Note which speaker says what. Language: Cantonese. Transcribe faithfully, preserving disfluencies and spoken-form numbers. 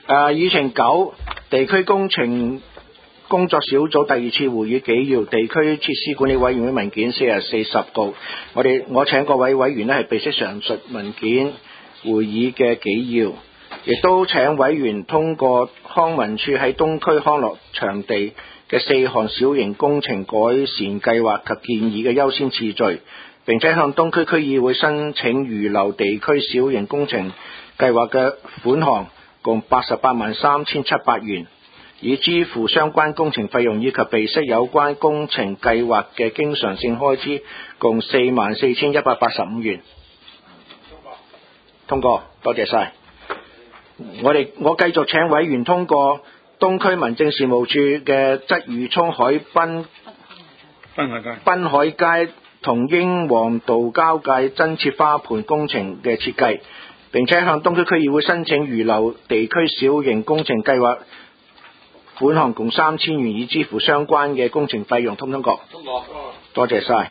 Speaker 1: 誒，議程九，地區工程工作小組第二次會議紀要，地區設施管理委員會文件四十四十號。我哋我請各位委員呢係備悉上述文件會議嘅紀要，亦都請委員通過康文署喺東區康樂場地嘅四項小型工程改善計劃及建議嘅優先次序，並且向東區區議會申請預留地區小型工程計劃嘅款項共八十八萬三千七百元，以支付相關工程費用，以及備悉有關工程計劃嘅經常性開支共四萬四千一百八十五元。通過，多謝晒。我哋我繼續請委員通過東區民政事務處嘅鰂魚涌海濱濱海街濱海街同英皇道交界增設花盆工程嘅設計，並且向東區區議會申請預留地區小型工程計劃款項共三千元，以支付相關嘅工程費用。通唔通過？通過。多謝晒。